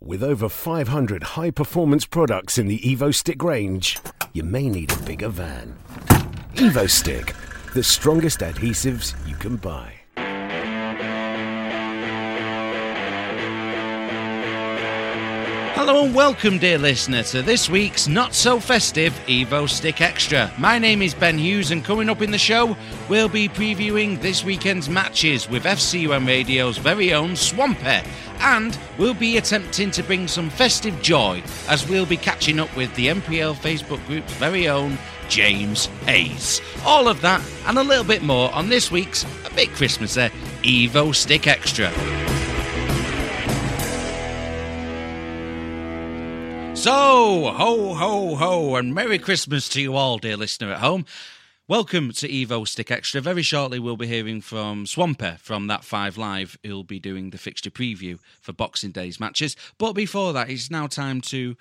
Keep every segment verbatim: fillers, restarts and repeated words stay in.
With over five hundred high-performance products in the EvoStick range, you may need a bigger van. EvoStick, the strongest adhesives you can buy. Hello and welcome, dear listener, to this week's not-so-festive EvoStick Extra. My name is Ben Hughes, and coming up in the show, we'll be previewing this weekend's matches with F C U M Radio's very own Swampy, and we'll be attempting to bring some festive joy as we'll be catching up with the M P L Facebook group's very own James Hayes. All of that and a little bit more on this week's, a bit Christmassy, EvoStick Extra. So, ho, ho, ho, and Merry Christmas to you all, dear listener at home. Welcome to EvoStick Extra. Very shortly, we'll be hearing from Swampy from That five Live, who'll be doing the fixture preview for Boxing Day's matches. But before that, it's now time to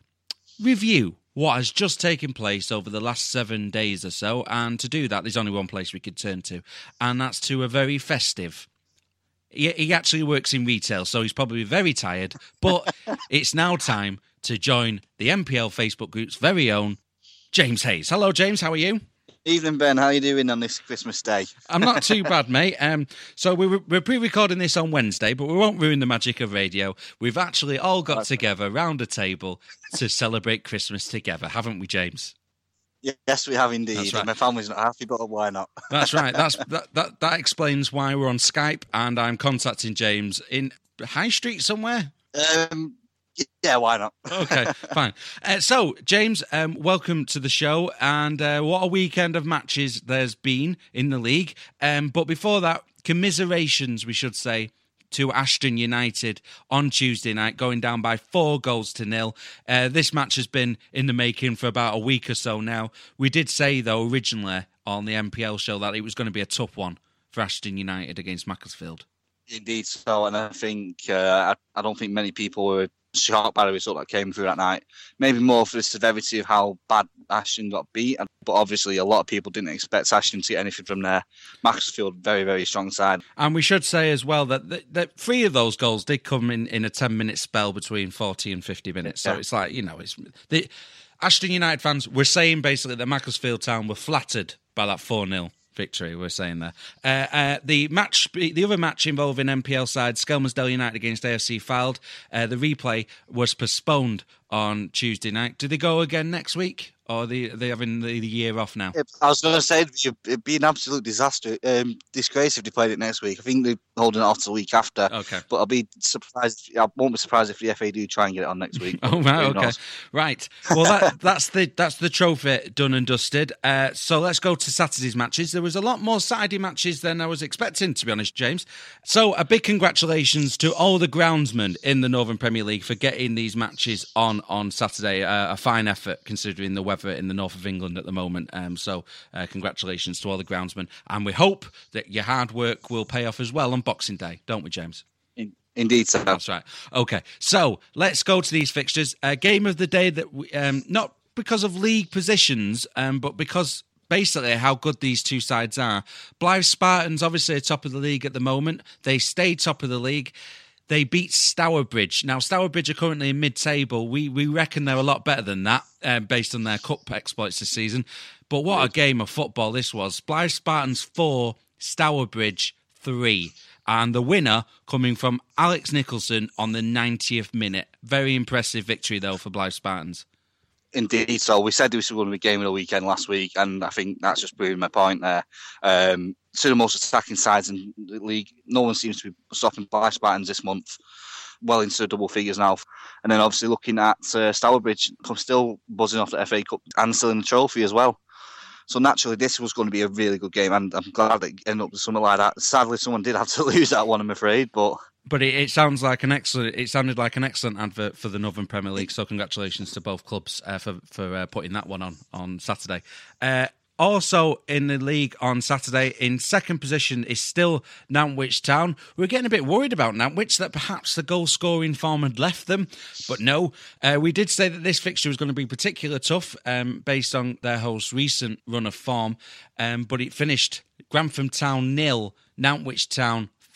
review what has just taken place over the last seven days or so. And to do that, there's only one place we could turn to, and that's to a very festive... He, he actually works in retail, so he's probably very tired, but it's now time to join the M P L Facebook group's very own James Hayes. Hello, James. How are you? Evening, Ben. How are you doing on this Christmas day? I'm not too bad, mate. Um, so we're, we're pre-recording this on Wednesday, but we won't ruin the magic of radio. We've actually all got okay. together round a table to celebrate Christmas together, haven't we, James? Yes, we have indeed. That's right. My family's not happy, but why not? That's right. That's that, that. That explains why we're on Skype, and I'm contacting James in High Street somewhere. Um. Yeah, why not? Okay, fine. Uh, so, James, um, welcome to the show, and uh, what a weekend of matches there's been in the league. Um, but before that, commiserations, we should say, to Ashton United on Tuesday night, going down by four goals to nil. Uh, this match has been in the making for about a week or so now. We did say, though, originally on the M P L show that it was going to be a tough one for Ashton United against Macclesfield. Indeed so, and I think uh, I, I don't think many people were shocked by the result that came through that night. Maybe more for the severity of how bad Ashton got beat, but obviously a lot of people didn't expect Ashton to get anything from there. Macclesfield, very, very strong side. And we should say as well that, that, that three of those goals did come in, in a ten-minute spell between forty and fifty minutes. So yeah. It's like, you know, it's the Ashton United fans were saying basically that Macclesfield Town were flattered by that four nil. Victory, we're saying there. Uh, uh, the match, the other match involving M P L side Skelmersdale United against A F C Fylde, uh, the replay was postponed on Tuesday night. Do they go again next week, or are they, are they having the, the year off now? I was going to say it'd be an absolute disaster, um, disgrace if they played it next week. I think they're holding it off to the week after. Okay, but I'll be surprised. I won't be surprised if the F A do try and get it on next week. Oh right, okay, knows? Right. Well, that, that's the that's the trophy done and dusted. Uh, so let's go to Saturday's matches. There was a lot more Saturday matches than I was expecting, to be honest, James. So a big congratulations to all the groundsmen in the Northern Premier League for getting these matches on on Saturday. Uh, a fine effort considering the weather in the north of England at the moment. Um, so uh, congratulations to all the groundsmen, and we hope that your hard work will pay off as well on Boxing Day, don't we, James? In- Indeed, sir. That's right. Okay, so let's go to these fixtures. Uh, game of the day that we, um, not because of league positions, um, but because basically how good these two sides are. Blythe Spartans obviously are top of the league at the moment. They stay top of the league. They beat Stourbridge. Now, Stourbridge are currently in mid-table. We we reckon they're a lot better than that, uh, based on their cup exploits this season. But what a game of football this was. Blythe Spartans four, Stourbridge three. And the winner coming from Alex Nicholson on the ninetieth minute. Very impressive victory, though, for Blythe Spartans. Indeed, so we said this was going to be game of the weekend last week, and I think that's just proving my point there. Um, two of the most attacking sides in the league. No one seems to be stopping Blythe Spartans this month, well into the double figures now. And then obviously looking at uh, Stourbridge, still buzzing off the F A Cup and still in the trophy as well. So naturally, this was going to be a really good game, and I'm glad it ended up with something like that. Sadly, someone did have to lose that one, I'm afraid, but But it, it sounds like an excellent. It sounded like an excellent advert for the Northern Premier League. So congratulations to both clubs uh, for for uh, putting that one on on Saturday. Uh, also in the league on Saturday, in second position is still Nantwich Town. We were getting a bit worried about Nantwich that perhaps the goal scoring form had left them, but no. Uh, we did say that this fixture was going to be particularly tough um, based on their host's recent run of form, um, but it finished Grantham Town nil, Nantwich Town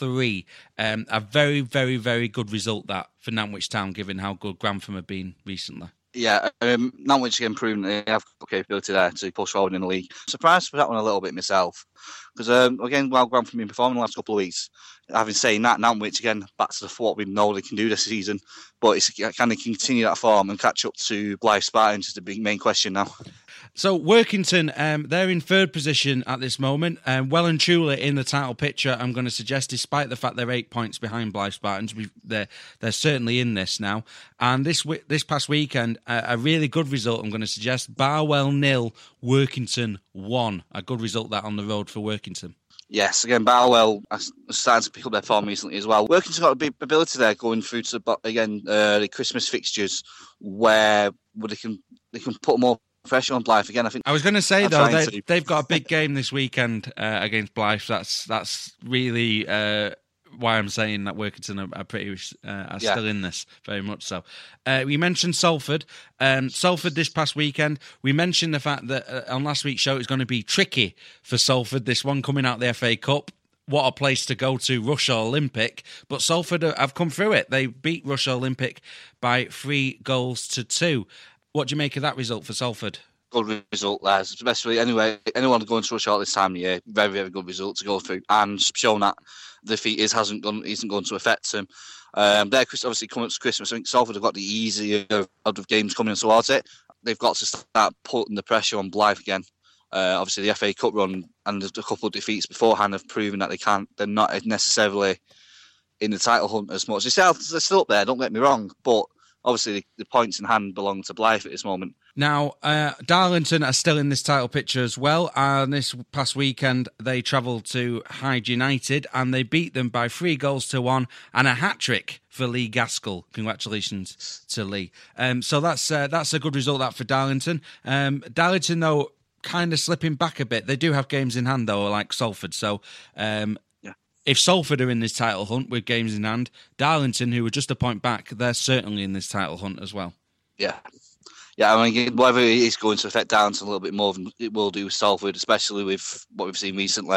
three. Um, a very, very, very good result that for Nantwich Town, given how good Grantham have been recently. Yeah, um, Nantwich again proving they have got capability there to push forward in the league. Surprised for that one a little bit myself, because um, again, while Grantham have been performing the last couple of weeks, having saying that, Nantwich again back to the what we know they can do this season, but it's, can they continue that form and catch up to Blythe Spartans is the big main question now. So Workington, um, they're in third position at this moment, um, well and truly in the title picture, I'm going to suggest, despite the fact they're eight points behind Blythe Spartans. We've, they're, they're certainly in this now. And this this past weekend, a, a really good result, I'm going to suggest, Barwell nil, Workington one. A good result that on the road for Workington. Yes, again, Barwell starting to pick up their form recently as well. Workington's got a big ability there going through to, again, uh, the Christmas fixtures where, where they can they can put more pressure on Blythe again. I think I was going to say, though, they, to... they've got a big game this weekend uh, against Blythe. That's that's really uh, why I'm saying that Workington are, are pretty uh, are yeah. still in this, very much so. Uh, we mentioned Salford. Um, Salford this past weekend. We mentioned the fact that uh, on last week's show it's going to be tricky for Salford. This one coming out of the F A Cup. What a place to go to, Russia Olympic. But Salford have come through it. They beat Russia Olympic by three goals to two. What do you make of that result for Salford? Good result there, especially anyway. Anyone going to Russia at this time of year, very very good result to go through, and shown that the defeat is hasn't gone isn't going to affect them. Um, they're obviously coming up to Christmas. I think Salford have got the easier of the games coming towards it. They've got to start putting the pressure on Blythe again. Uh, obviously, the F A Cup run and a couple of defeats beforehand have proven that they can't. They're not necessarily in the title hunt as much. They're still, they're still up there. Don't get me wrong, but obviously the, the points in hand belong to Blythe at this moment. Now, uh, Darlington are still in this title picture as well, and this past weekend they travelled to Hyde United and they beat them by three goals to one and a hat-trick for Lee Gaskell. Congratulations to Lee. Um, so that's uh, that's a good result that for Darlington. Um, Darlington, though, kind of slipping back a bit. They do have games in hand, though, like Salford, so... Um, If Salford are in this title hunt with games in hand, Darlington, who were just a point back, they're certainly in this title hunt as well. Yeah. Yeah, I mean, whatever it is going to affect Darlington a little bit more than it will do with Salford, especially with what we've seen recently.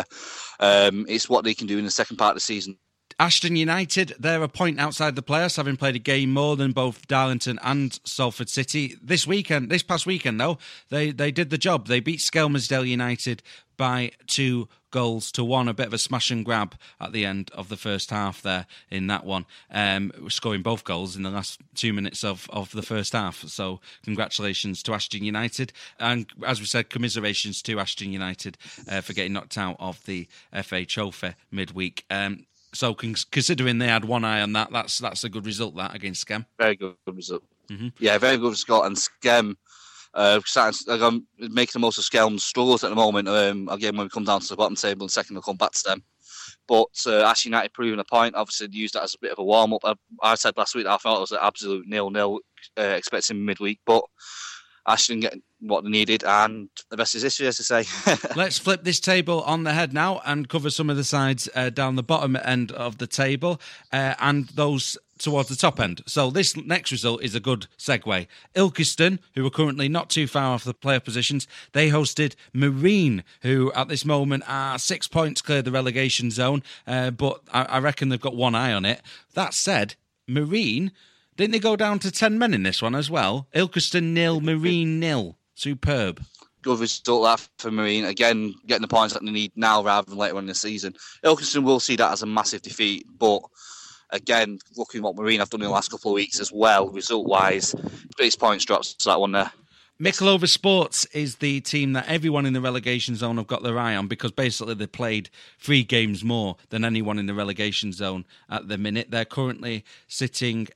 Um, it's what they can do in the second part of the season. Ashton United, they're a point outside the playoffs, having played a game more than both Darlington and Salford City. This weekend, this past weekend, though, they, they did the job. They beat Skelmersdale United by two goals to one. A bit of a smash and grab at the end of the first half there in that one. Um, scoring both goals in the last two minutes of, of the first half. So congratulations to Ashton United. And as we said, commiserations to Ashton United uh, for getting knocked out of the F A Trophy midweek. Um, So considering they had one eye on that, that's that's a good result, that, against Skem. Very good result. Mm-hmm. Yeah, very good result. And Skem, uh, starting, making the most of Skem's struggles at the moment. Um, again, when we come down to the bottom table in second, we'll come back to them. But uh, Ashton United proving a point. Obviously, used that as a bit of a warm-up. I, I said last week that I thought it was an absolute nil-nil, uh, expecting midweek. But Ashton getting what they needed, and the best is history, as to say. Let's flip this table on the head now and cover some of the sides uh, down the bottom end of the table uh, and those towards the top end. So this next result is a good segue. Ilkeston, who are currently not too far off the player positions, they hosted Marine, who at this moment are six points clear the relegation zone, uh, but I, I reckon they've got one eye on it. That said, Marine... Didn't they go down to ten men in this one as well? Ilkeston nil, Marine nil. Superb. Good result that for Marine. Again, getting the points that they need now rather than later on in the season. Ilkeston will see that as a massive defeat, but again, looking at what Marine have done in the last couple of weeks as well, result-wise, biggest points drops to that one there. Mickleover Sports is the team that everyone in the relegation zone have got their eye on because basically they played three games more than anyone in the relegation zone at the minute. They're currently sitting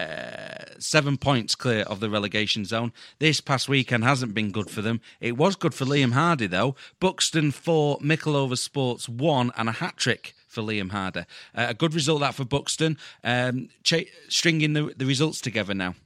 uh, seven points clear of the relegation zone. This past weekend hasn't been good for them. It was good for Liam Hardy, though. Buxton four, Mickleover Sports one, and a hat-trick for Liam Hardy. Uh, a good result that for Buxton. Um, ch- stringing the, the results together now.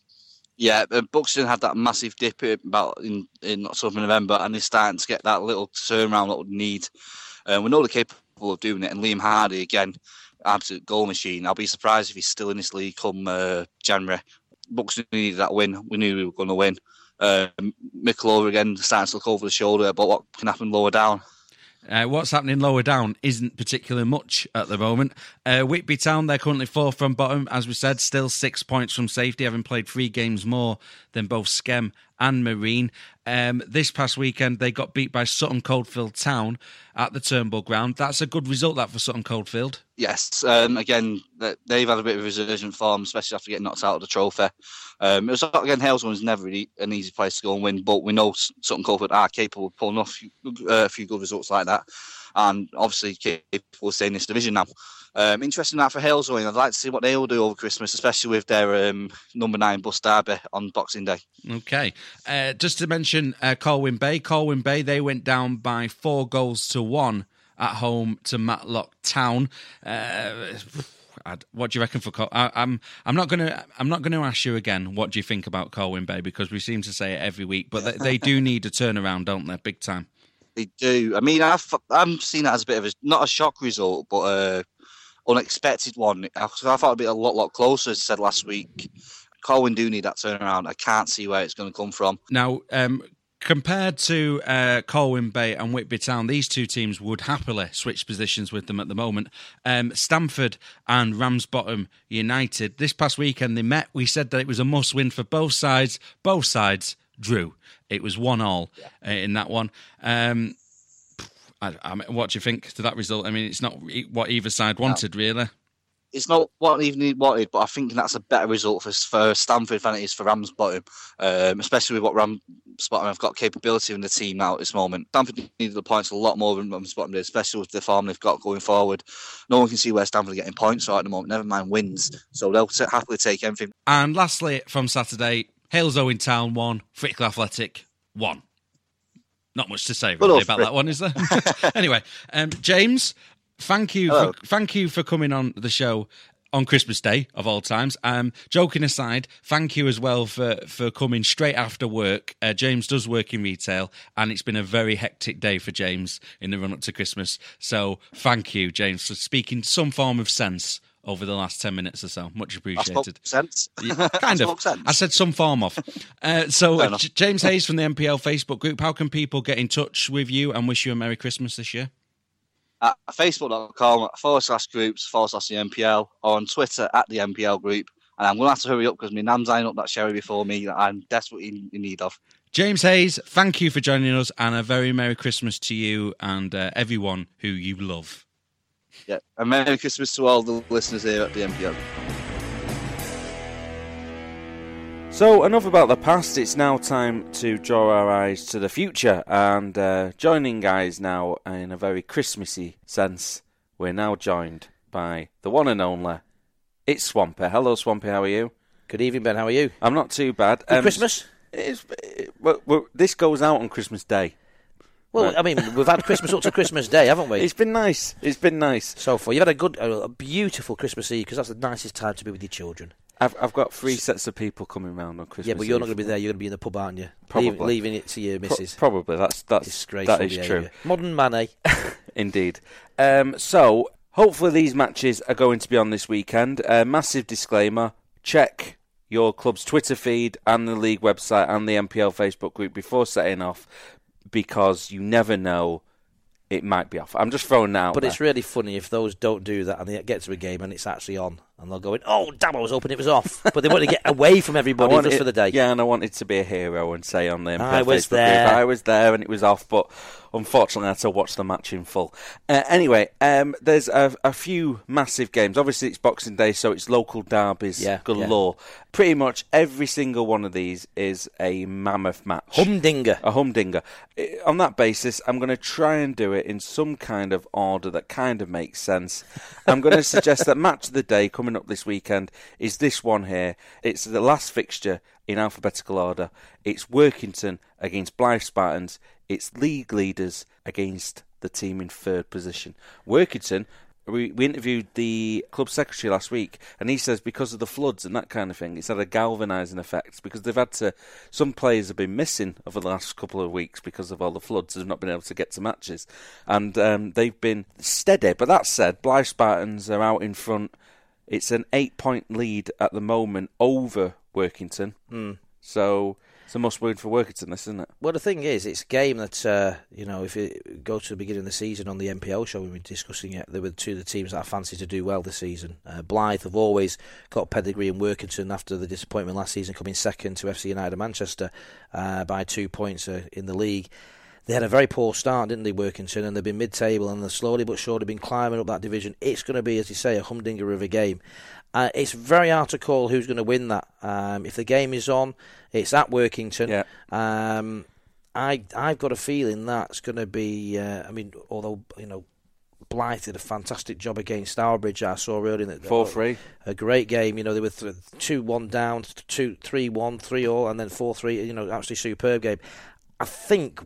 Yeah, Buxton had that massive dip about in, in October, November, and they're starting to get that little turnaround that would need. Uh, we know they're capable of doing it, and Liam Hardy, again, absolute goal machine. I'll be surprised if he's still in this league come uh, January. Buxton needed that win. We knew we were going to win. Uh, Mickleover, again, starting to look over the shoulder about what can happen lower down. Uh, what's happening lower down isn't particularly much at the moment. Uh, Whitby Town, they're currently fourth from bottom. As we said, still six points from safety, having played three games more than both Skem and Marine. Um, this past weekend, they got beat by Sutton Coldfield Town at the Turnbull Ground. That's a good result, that, for Sutton Coldfield. Yes, um, again, they've had a bit of resurgent form, especially after getting knocked out of the trophy. Um, it was again, Haleswell was never really an easy place to go and win, but we know Sutton Coldfield are capable of pulling off uh, a few good results like that, and obviously capable of staying in this division now. Um, interesting that for Haleswell. I'd like to see what they'll do over Christmas, especially with their um, number nine bus derby on Boxing Day. Okay, uh, just to mention uh, Colwyn Bay. Colwyn Bay, they went down by four goals to one at home to Matlock Town. Uh, what do you reckon for Col- I, I'm I'm not going to I'm not going to ask you again. What do you think about Colwyn Bay, because we seem to say it every week, but they, they do need a turnaround, don't they? Big time. They do. I mean, I've I'm seen that as a bit of a not a shock result, but a unexpected one. I, I thought it'd be a lot lot closer, as I said last week. Colwyn do need that turnaround. I can't see where it's going to come from now. Um, Compared to uh, Colwyn Bay and Whitby Town, these two teams would happily switch positions with them at the moment. Um, Stamford and Ramsbottom United, this past weekend they met. We said that it was a must-win for both sides. Both sides drew. It was one all yeah. uh, in that one. Um, I, I mean, what do you think to that result? I mean, it's not what either side wanted, no. really. It's not what even wanted, but I think that's a better result for, for Stamford than it is for Ramsbottom, um, especially with what Ramsbottom have got capability in the team now at this moment. Stamford needed the points a lot more than Ramsbottom did, especially with the form they've got going forward. No one can see where Stamford are getting points right at the moment, never mind wins, so they'll t- happily take anything. And lastly, from Saturday, Halesoe in Town won, Frickley Athletic won. Not much to say really about that one, is there? Anyway, um, James... Thank you, for, thank you for coming on the show on Christmas Day of all times. Um, joking aside, thank you as well for, for coming straight after work. Uh, James does work in retail, and it's been a very hectic day for James in the run up to Christmas. So thank you, James, for speaking some form of sense over the last ten minutes or so. Much appreciated. Sense, yeah, kind of. Sense. I said some form of. Uh, so uh, J- James Hayes from the M P L Facebook group. How can people get in touch with you and wish you a Merry Christmas this year? At facebook.com forward slash groups forward slash the M P L, or on Twitter at the M P L group. And I'm going to have to hurry up because my nan's eyeing up that sherry before me that I'm desperately in need of. James Hayes, thank you for joining us, and a very Merry Christmas to you and uh, everyone who you love. Yeah, and Merry Christmas to all the listeners here at the M P L. So, enough about the past, it's now time to draw our eyes to the future, and uh, joining guys now in a very Christmassy sense, we're now joined by the one and only, it's Swampy. Hello Swampy, how are you? Good evening, Ben, how are you? I'm not too bad. Good um, Christmas? It's, it, well, well, this goes out on Christmas Day. Well, right. I mean, we've had Christmas up to Christmas Day, haven't we? It's been nice, it's been nice. So far, you've had a good, a beautiful Christmas Eve, because that's the nicest time to be with your children. I've I've got three sets of people coming round on Christmas. Yeah, but you're Eve. not going to be there. You're going to be in the pub, aren't you? Probably Leave, leaving it to your missus. Pro- probably. That's that's that is true. Modern man, eh? Indeed. Um, so hopefully these matches are going to be on this weekend. Uh, massive disclaimer: check your club's Twitter feed and the league website and the M P L Facebook group before setting off, because you never know. It might be off. I'm just throwing that out But there. It's really funny if those don't do that and they get to a game and it's actually on. And they'll go in, oh, damn, I was hoping it was off. But they want to get away from everybody just it, for the day. Yeah, and I wanted to be a hero and say on the M P L I was Facebook there. group, I was there and it was off, but unfortunately I had to watch the match in full. Uh, anyway, um, there's a, a few massive games. Obviously it's Boxing Day, so it's local derbies yeah, galore. Yeah. Pretty much every single one of these is a mammoth match. Humdinger. A humdinger. On that basis, I'm going to try and do it in some kind of order that kind of makes sense. I'm going to suggest that match of the day coming up this weekend is this one here. It's the last fixture in alphabetical order. It's Workington against Blyth Spartans. It's league leaders against the team in third position. Workington, we, we interviewed the club secretary last week, and he says because of the floods and that kind of thing, it's had a galvanising effect, because they've had to, some players have been missing over the last couple of weeks because of all the floods. They've not been able to get to matches, and um, they've been steady. But that said, Blyth Spartans are out in front. It's an eight-point lead at the moment over Workington. Mm. So It's a must-win for Workington, this, isn't it? Well, the thing is, it's a game that, uh, you know, if you go to the beginning of the season on the N P L show, we were discussing it, there were two of the teams that I fancy to do well this season. Uh, Blyth have always got pedigree in Workington after the disappointment last season, coming second to F C United of Manchester uh, by two points uh, in the league. They had a very poor start, didn't they, Workington, and they've been mid-table, and they're slowly but surely been climbing up that division. It's going to be, as you say, a humdinger of a game. Uh, it's very hard to call who's going to win that. Um, if the game is on, it's at Workington. Yeah. Um, I, I've got a feeling that's going to be, uh, I mean, although, you know, Blyth did a fantastic job against Stourbridge, I saw earlier. four three. A great game. You know, they were two one down, two three one, three all, and then four three. You know, absolutely superb game. I think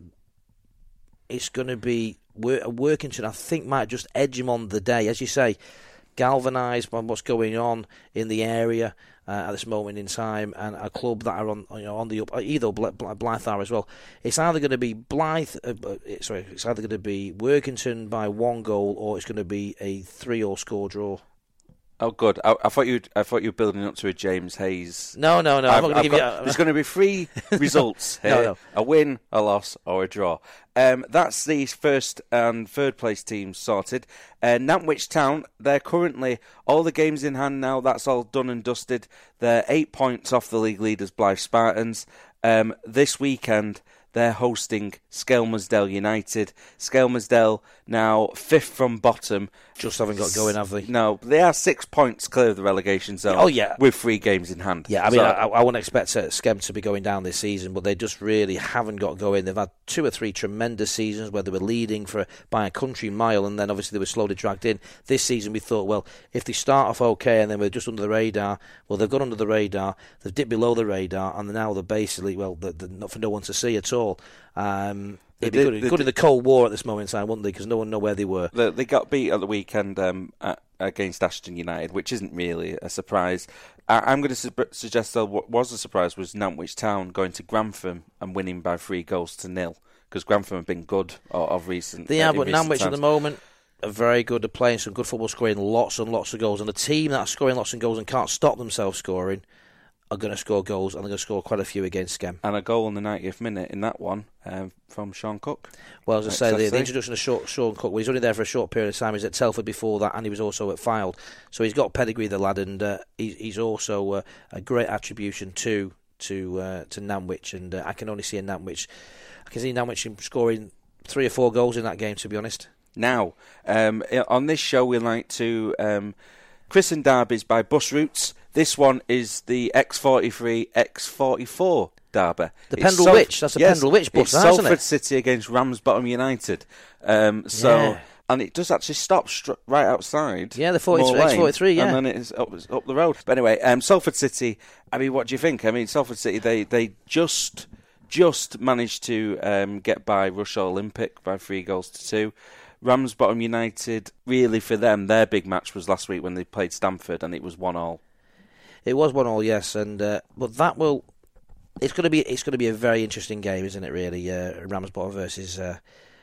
it's going to be Workington. I think might just edge him on the day, as you say, galvanised by what's going on in the area uh, at this moment in time, and a club that are on, you know, on the up. Either Blyth are as well. It's either going to be Blyth. Uh, sorry, it's either going to be Workington by one goal, or it's going to be a three-all score draw. Oh, good. I, I thought you. I thought you were building up to a James Hayes. No, no, no. I'm not going to give got, you. A, there's going to be three results here: no, no. a win, a loss, or a draw. Um, that's the first and third place teams sorted. Uh, Nantwich Town. They're currently all the games in hand now. That's all done and dusted. They're eight points off the league leaders, Blyth Spartans. Um, this weekend, they're hosting Skelmersdale United. Skelmersdale now fifth from bottom. Just haven't got going, have they? No, they are six points clear of the relegation zone. Oh, yeah. With three games in hand. Yeah, I mean, so, I, I wouldn't expect uh, Skem to be going down this season, but they just really haven't got going. They've had two or three tremendous seasons where they were leading for by a country mile, and then obviously they were slowly dragged in. This season we thought, well, if they start off okay and then we're just under the radar, well, they've gone under the radar, they've dipped below the radar, and now they're basically, well, they're, they're not for no one to see at all. Um, it'd be They- good, they- good in the Cold War at this moment in time, wouldn't they? Because no one know where they were. They, they got beat at the weekend um, at, against Ashton United, which isn't really a surprise. I, I'm going to su- suggest though what was a surprise was Nantwich Town going to Grantham and winning by three goals to nil, because Grantham have been good of, of recent. They uh, have, in but recent Nantwich at times. the moment are very good at playing some good football, scoring lots and lots of goals. And a team that's scoring lots of goals and can't stop themselves scoring are going to score goals, and they're going to score quite a few against Skem. And a goal in the ninetieth minute in that one um, from Sean Cook. Well, as I say, the, the Excellent. introduction of Sean, Sean Cook, well, he's only there for a short period of time. He's at Telford before that, and he was also at Fylde. So he's got pedigree, the lad, and uh, he, he's also uh, a great attribution to to uh, to Nantwich. And uh, I can only see in Nantwich, I can see Nantwich scoring three or four goals in that game, to be honest. Now, um, on this show, we like to um, christen derbies by bus routes. This one is the X forty-three X forty-four derby. The It's Pendle Salf- Witch, that's a yes, Pendle Witch bus, it's that, isn't Salford it? City against Ramsbottom United. Um, so, Yeah. and it does actually stop str- right outside. Yeah, the forty-three, Moor X Lane, forty-three, yeah. and then it's up, it's up the road. But anyway, um, Salford City. I mean, what do you think? I mean, Salford City. They they just just managed to um, get by Russia Olympic by three goals to two. Ramsbottom United, really for them, their big match was last week when they played Stamford, and it was one all. It was one all, yes, and uh, but that will. It's going to be it's going to be a very interesting game, isn't it? Really, uh, Ramsbottom versus uh,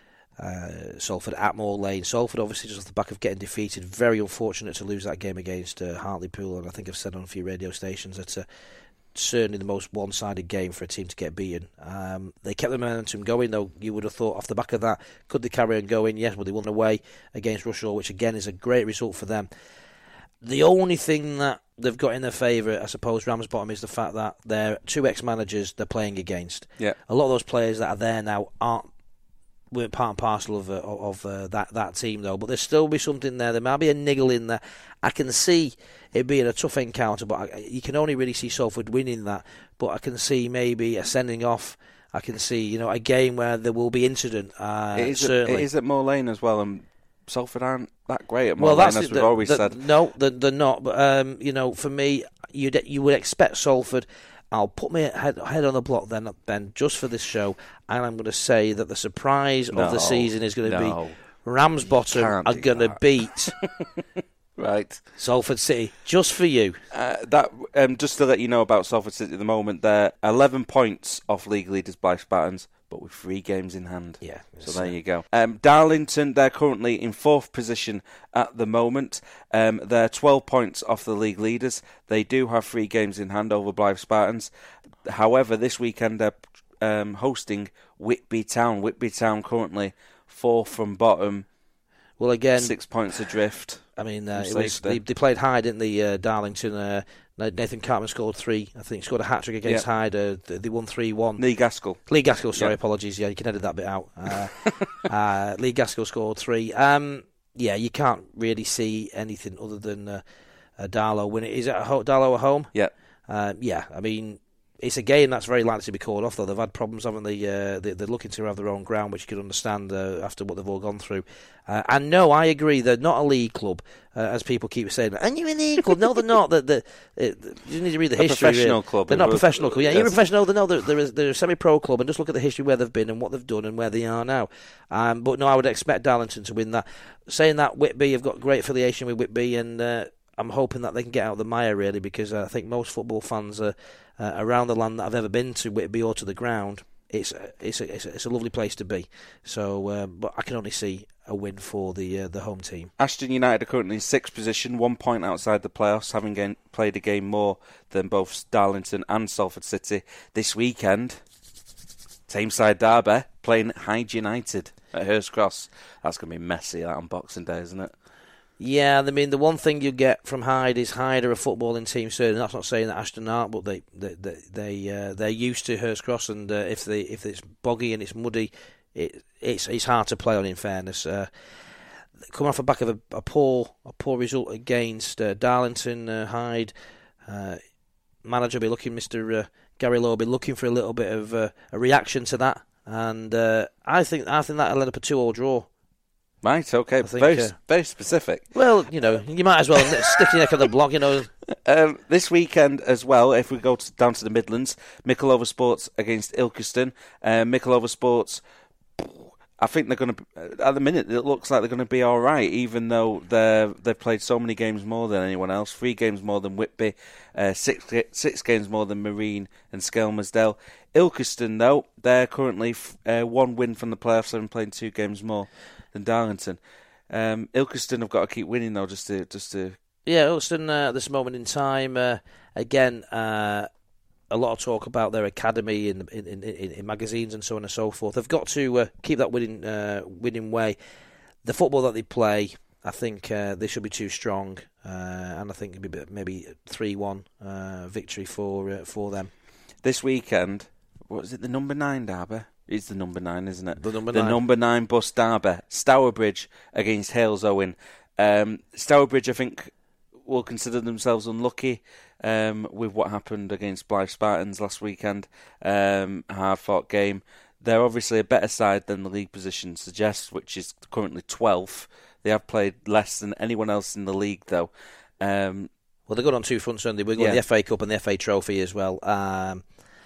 uh, Salford at Moor Lane. Salford, obviously, just off the back of getting defeated, very unfortunate to lose that game against uh, Hartlepool, and I think I've said on a few radio stations that uh, certainly the most one-sided game for a team to get beaten. Um, they kept the momentum going, though. You would have thought off the back of that, could they carry on going? Yes, but they won away against Rushall, which again is a great result for them. The only thing that they've got in their favour, I suppose, Ramsbottom, is the fact that they're two ex-managers they're playing against. Yeah. A lot of those players that are there now aren't weren't part and parcel of uh, of uh, that that team, though. But there'll still be something there. There might be a niggle in there. I can see it being a tough encounter, but I, you can only really see Salford winning that. But I can see maybe a sending off. I can see, you know, a game where there will be incident. Uh, It is, at, certainly. it is at Moor Lane as well, and Salford aren't that great at Moor Well, Lane, that's as it, we've the- always the- said. No, they're, they're not. But um, you know, for me, you you would expect Salford. I'll put my head, head on the block then, Ben, just for this show, and I'm going to say that the surprise No, of the season is going to no. be Ramsbottom can't are do going to that. beat Right. Salford City just for you. Uh, that um, just to let you know about Salford City at the moment, they're eleven points off league leaders Blyth Spartans, but with three games in hand. Yeah. So there you go. Um, Darlington, they're currently in fourth position at the moment. Um, they're twelve points off the league leaders. They do have three games in hand over Blythe Spartans. However, this weekend they're um, hosting Whitby Town. Whitby Town currently fourth from bottom. Well, again, six points adrift. I mean, uh, it was, they, they played Hyde, didn't they, uh, Darlington? Uh, Nathan Cartman scored three. I think scored a hat trick against yeah. Hyde. Uh, they won three one. Lee Gaskell. Lee Gaskell, sorry, yeah. apologies. Yeah, you can edit that bit out. Uh, uh, Lee Gaskell scored three. Um, yeah, you can't really see anything other than uh, uh, Darlow winning. Is it at ho- Darlow at home? Yeah. Uh, yeah, I mean, it's a game that's very likely to be called off, though. They've had problems, haven't they? Uh, they they're looking to have their own ground, which you could understand uh, after what they've all gone through. Uh, and no, I agree, they're not a league club, uh, as people keep saying. And you're a league club? No, they're not. They're, they're, they're, you need to read the a history. Professional really. club. They're not a professional club. Yeah, yes. you're a professional. They know they're, they're, a, they're a semi-pro club, and just look at the history where they've been and what they've done and where they are now. Um, but no, I would expect Darlington to win that. Saying that, Whitby have got great affiliation with Whitby, and uh, I'm hoping that they can get out of the mire, really, because I think most football fans are, uh, around the land that have ever been to Whitby or to the ground, it's a, it's a, it's a, it's a lovely place to be. So, uh, but I can only see a win for the uh, the home team. Ashton United are currently in sixth position, one point outside the playoffs, having gain, played a game more than both Darlington and Salford City. This weekend, same side derby, playing Hyde United at Hurst Cross. That's going to be messy, that on Boxing Day, isn't it? Yeah, I mean, the one thing you get from Hyde is Hyde are a footballing team, certainly. That's not saying that Ashton aren't, but they they they, they uh, they're used to Hurst Cross, and uh, if they if it's boggy and it's muddy, it it's it's hard to play on. In fairness, uh, coming off the back of a, a poor a poor result against uh, Darlington, uh, Hyde, uh, manager will be looking, Mister Uh, Gary Lowe will be looking for a little bit of uh, a reaction to that, and uh, I think I think that'll end up a two-all draw. Right, okay, think, very uh, very specific. Well, you know, you might as well stick your neck on the block, you know. Um, this weekend as well, if we go to, down to the Midlands, Micklova Sports against Ilkeston. Uh, Micklova Sports, I think they're going to, at the minute, it looks like they're going to be all right, even though they're, they've played so many games more than anyone else. Three games more than Whitby, uh, six six games more than Marine and Skelmersdale. Ilkeston, though, they're currently uh, one win from the playoffs and playing two games more than Darlington. Um, Ilkeston have got to keep winning, though, just to... Just to Yeah, Ilkeston, uh, at this moment in time, uh, again, uh, a lot of talk about their academy in, in, in, in magazines and so on and so forth. They've got to uh, keep that winning uh, winning way. The football that they play, I think uh, they should be too strong, uh, and I think it'll be maybe three one uh, victory for uh, for them. This weekend, what is it, the number nine derby? It's the number nine, isn't it? The number the nine. number nine bus derby. Stourbridge against Hales Owen. Um, Stourbridge, I think, will consider themselves unlucky um, with what happened against Blythe Spartans last weekend. Um, hard-fought game. They're obviously a better side than the league position suggests, which is currently twelfth. They have played less than anyone else in the league, though. Um, well, they're good on two fronts, aren't they? We've got yeah. the F A Cup and the F A Trophy as well. Um,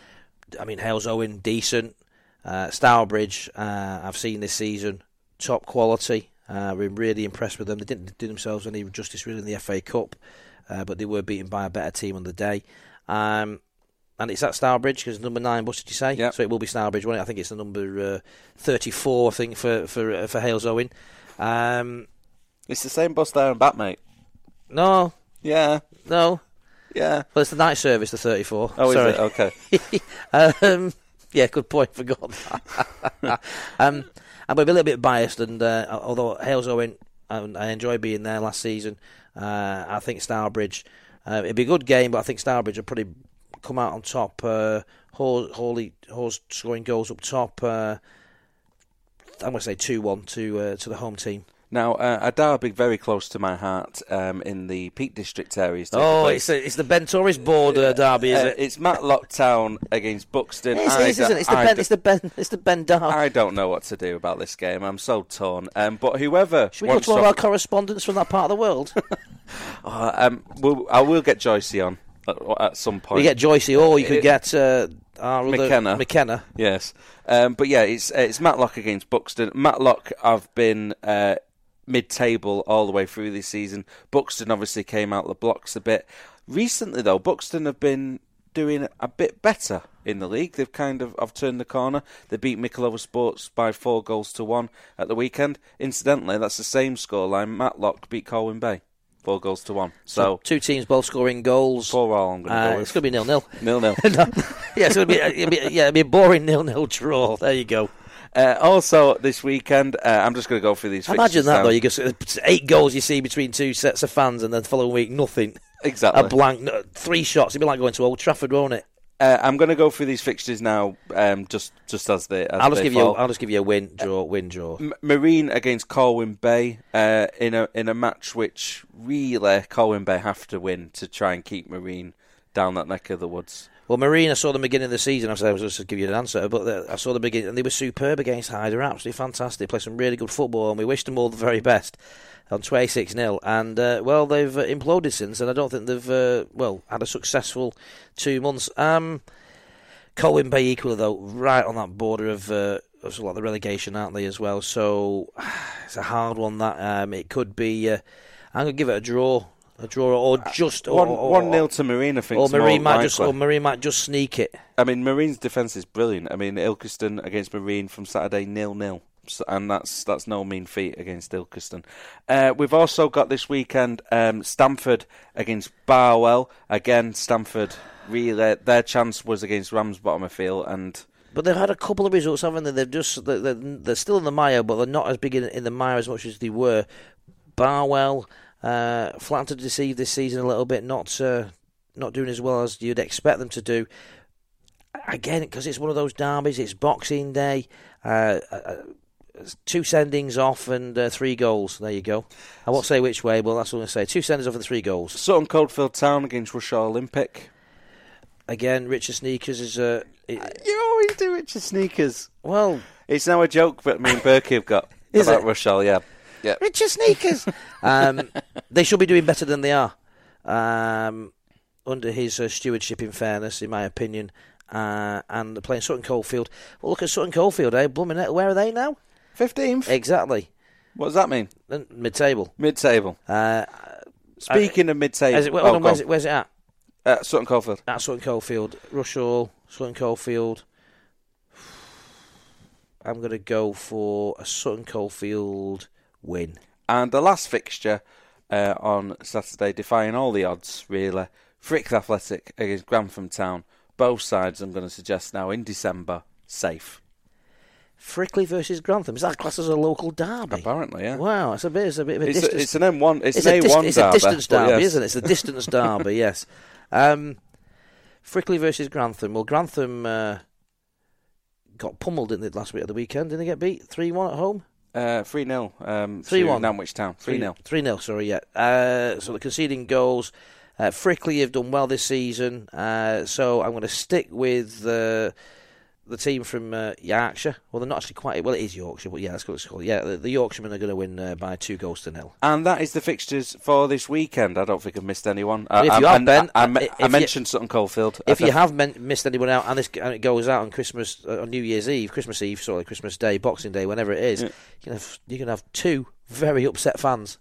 I mean, Hales Owen, decent. Uh, Stourbridge, uh, I've seen this season, top quality. Uh, we're really impressed with them. They didn't do themselves any justice really in the F A Cup, uh, but they were beaten by a better team on the day. Um, and it's at Stourbridge because number nine bus, did you say? Yep. So it will be Stourbridge, won't it? I think it's the number uh, thirty-four, I think, for for uh, for Hales Owen. Um, it's the same bus there and back, mate. no, Yeah, no. yeah. Well, it's the night service, the thirty-four. Oh, Sorry. is it? Okay. um, yeah, good point. Forgot that. um, I'm a little bit biased, and uh, although Hales Owen, I, I enjoyed being there last season. Uh, I think Stourbridge, uh, it'd be a good game, but I think Stourbridge will probably come out on top. Uh, Hawley, Hawes scoring goals up top. Uh, I'm going to say two one to uh, to the home team. Now, uh, a derby very close to my heart um, in the Peak District areas. Oh, it's a, it's the Ben Torres border derby, is uh, it? It's Matlock Town against Buxton. It's, I it is, isn't it? It's the I Ben. d- It's the Ben. It's the Ben derby. I don't know what to do about this game. I'm so torn. Um, but whoever Should we go wants to one of to- our correspondents from that part of the world? Uh, um, we'll, I will get Joycey on at, at some point. We get Joycey, or you could It- get uh, our other McKenna. McKenna. Yes, um, but yeah, it's it's Matlock against Buxton. Matlock have been uh, mid-table all the way through this season. Buxton obviously came out the blocks a bit recently, though. Buxton have been doing a bit better in the league. They've kind of have turned the corner. They beat Mikolova Sports by four goals to one at the weekend. Incidentally, that's the same scoreline. Matlock beat Colwyn Bay. Four goals to one. So, so two teams both scoring goals. Four all. I'm going to uh, go with. It's going to be nil-nil. Nil-nil. no. Yeah, it's going to be, it'll be yeah, it'll be a boring nil-nil draw. There you go. Uh, also, this weekend, uh, I'm just going to go through these. Imagine that now. though. You get eight goals you see between two sets of fans, and then the following week nothing. Exactly. A blank, no, three shots. It'd be like going to Old Trafford, won't it? Uh, I'm going to go through these fixtures now, um, just just as they. As I'll just they give fall. you. I'll just give you a win, draw, win, draw. M- Marine against Colwyn Bay uh, in a in a match which really Colwyn Bay have to win to try and keep Marine down that neck of the woods. Well, Marine, I saw them beginning of the season. I said I was just to give you an answer, but I saw them beginning, and they were superb against Hyde. They're absolutely fantastic. They play some really good football, and we wish them all the very best. On twenty-six nil, and uh, well, they've uh, imploded since, and I don't think they've uh, well had a successful two months. Um, Colwyn Bay equally though, right on that border of uh, of like the relegation, aren't they as well? So it's a hard one. That um, it could be. Uh, I'm gonna give it a draw, a draw, or just one or, or, one nil to Marine. I think. Or Marine might likely. just, or Marine might just sneak it. I mean, Marine's defence is brilliant. I mean, Ilkeston against Marine from Saturday nil nil. So, and that's that's no mean feat against Ilkeston. Uh, we've also got this weekend um, Stamford against Barwell. Again, Stamford really their chance was against Ramsbottom, I feel, and but they've had a couple of results, haven't they? They've just they're, they're still in the mire, but they're not as big in, in the mire as much as they were. Barwell uh, flat to deceive this season a little bit, not uh, not doing as well as you'd expect them to do. Again, because it's one of those derbies, it's Boxing Day. Uh, uh, Two sendings off and uh, three goals. There you go. I won't say which way, but that's what I'm going to say. Two sendings off and three goals. Sutton Coldfield Town against Russia Olympic. Again, Richard Sneakers is... Uh, it, you always do Richard Sneakers. Well... It's now a joke that me and Berkey have got is about it? Rochelle, yeah. yeah. Richard Sneakers! um, they should be doing better than they are. Um, under his uh, stewardship, in fairness, in my opinion. Uh, and they're playing Sutton Coldfield. Well, look at Sutton Coldfield, eh? Blooming it. Where are they now? fifteenth. Exactly. What does that mean? Mid-table. Mid-table. Uh, Speaking uh, of mid-table... Is it, well, oh, on, where's, it, where's it at? Uh, Sutton Coldfield. At Sutton Coldfield. Rushall, Sutton Coldfield. I'm going to go for a Sutton Coldfield win. And the last fixture uh, on Saturday, defying all the odds, really. Frickley Athletic against Grantham Town. Both sides, I'm going to suggest now, in December, safe. Frickley versus Grantham. Is that classed as a local derby? Apparently, yeah. Wow, it's a bit, it's a bit of a it's distance. A, it's an M one. It's, it's an a A dis- one It's derby, a distance derby, yes. isn't it? It's a distance derby. Yes. Um, Frickley versus Grantham. Well, Grantham uh, got pummeled, didn't they, last week at the weekend? Didn't they get beat three one at home? Uh, three nil. Um, three one. Nantwich Town. three nil. three nil. Sorry, yeah. Uh, so the conceding goals. Uh, Frickley have done well this season, uh, so I'm going to stick with uh, the team from uh, Yorkshire. Well, they're not actually quite. Well, it is Yorkshire, but yeah, that's what it's called. Yeah, the, the Yorkshiremen are going to win uh, by two goals to nil. And that is the fixtures for this weekend. I don't think I've missed anyone. Well, if I, you I, have, Ben, I, I, if I you, mentioned Sutton Coldfield. If I you def- have men- missed anyone out, and, this, and it goes out on Christmas, uh, on New Year's Eve, Christmas Eve, sorry, Christmas Day, Boxing Day, whenever it is, yeah. you can have you can have two very upset fans.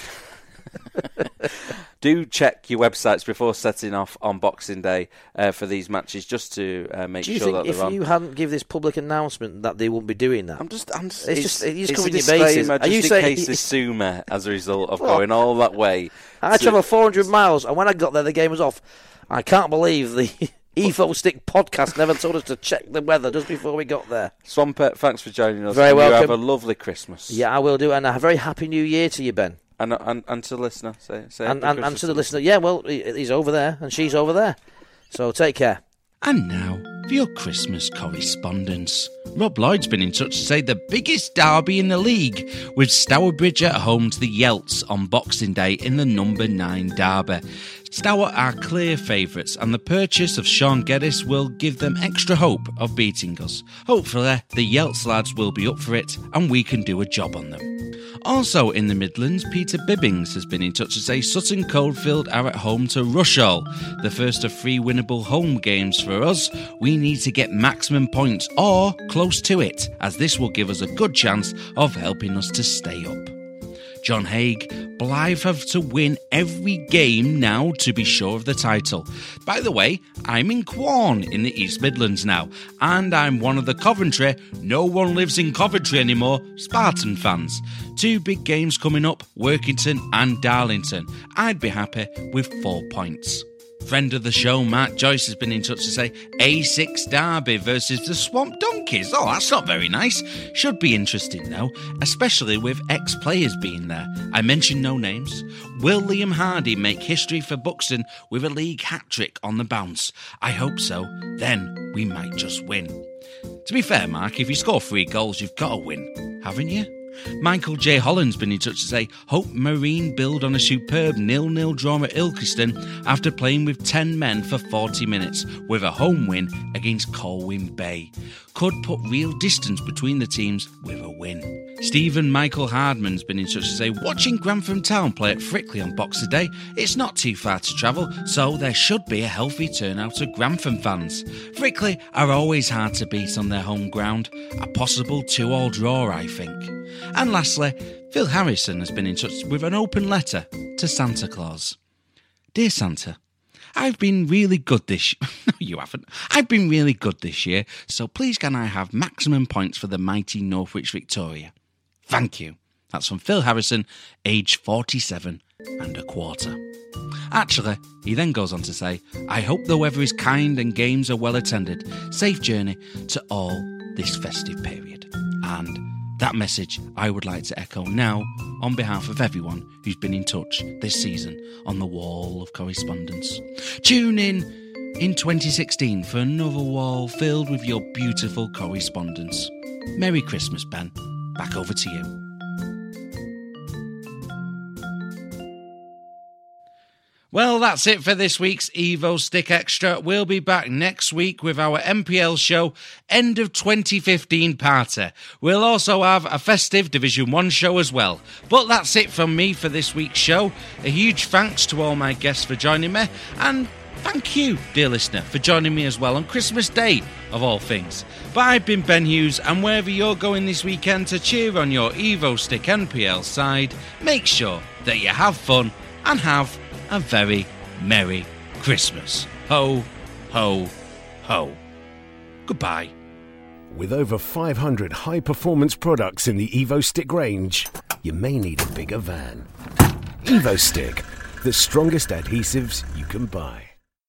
Do check your websites before setting off on Boxing Day uh, for these matches, just to uh, make Do you sure think that they're if on. you hadn't give this public announcement that they wouldn't be doing that? I'm just, I'm just, It's it's, just- you're just it's covering a your bases. disclaimer, Are just you in saying- case they sue me as a result of Well, going all that way. I to- travelled four hundred miles, and when I got there, the game was off. I can't believe the Evo Stick podcast never told us to check the weather just before we got there. Swampert, thanks for joining us. Very and welcome. You have a lovely Christmas. Yeah, I will do, and a very happy New Year to you, Ben. And, and, and to the listener, say, say And, happy and, and Christmas to the listener, yeah, well, he- he's over there, and she's over there. So take care. And now for your Christmas correspondence. Rob Lloyd's been in touch to say the biggest derby in the league, with Stourbridge at home to the Yelts on Boxing Day in the number nine derby. Stour are clear favourites, and the purchase of Sean Geddes will give them extra hope of beating us. Hopefully, the Yelts lads will be up for it, and we can do a job on them. Also in the Midlands, Peter Bibbings has been in touch to say Sutton Coldfield are at home to Rushall. The first of three winnable home games for us. We need to get maximum points or close to it, as this will give us a good chance of helping us to stay up. John Haig. Blythe have to win every game now to be sure of the title. By the way, I'm in Quorn in the East Midlands now, and I'm one of the Coventry, no one lives in Coventry anymore, Spartan fans. Two big games coming up, Workington and Darlington. I'd be happy with four points. Friend of the show, Matt Joyce, has been in touch to say A six Derby versus the Swamp Donkeys. Oh, that's not very nice. Should be interesting, though, especially with ex-players being there. I mentioned no names. Will Liam Hardy make history for Buxton with a league hat-trick on the bounce? I hope so. Then we might just win. To be fair, Mark, if you score three goals, you've got to win, haven't you? Michael J. Holland's been in touch to say, hope Marine build on a superb nil-nil draw at Ilkeston after playing with ten men for forty minutes with a home win against Colwyn Bay. Could put real distance between the teams with a win. Stephen Michael Hardman's been in touch to say, watching Grantham Town play at Frickley on Boxer Day, it's not too far to travel, so there should be a healthy turnout of Grantham fans. Frickley are always hard to beat on their home ground. A possible two-all draw, I think. And lastly, Phil Harrison has been in touch with an open letter to Santa Claus. Dear Santa, I've been really good this year. No, you haven't. I've been really good this year, so please can I have maximum points for the mighty Northwich Victoria? Thank you. That's from Phil Harrison, age forty-seven and a quarter. Actually, he then goes on to say, I hope the weather is kind and games are well attended. Safe journey to all this festive period. And that message I would like to echo now on behalf of everyone who's been in touch this season on the wall of correspondence. Tune in in twenty sixteen for another wall filled with your beautiful correspondence. Merry Christmas, Ben. Back over to you. Well, that's it for this week's Evo Stick Extra. We'll be back next week with our M P L show, End of twenty fifteen Party. We'll also have a festive Division one show as well. But that's it from me for this week's show. A huge thanks to all my guests for joining me, and thank you, dear listener, for joining me as well on Christmas Day, of all things. But I've been Ben Hughes, and wherever you're going this weekend to cheer on your Evo Stick N P L side, make sure that you have fun and have a very Merry Christmas. Ho, ho, ho. Goodbye. With over five hundred high-performance products in the Evo Stick range, you may need a bigger van. Evo Stick, the strongest adhesives you can buy.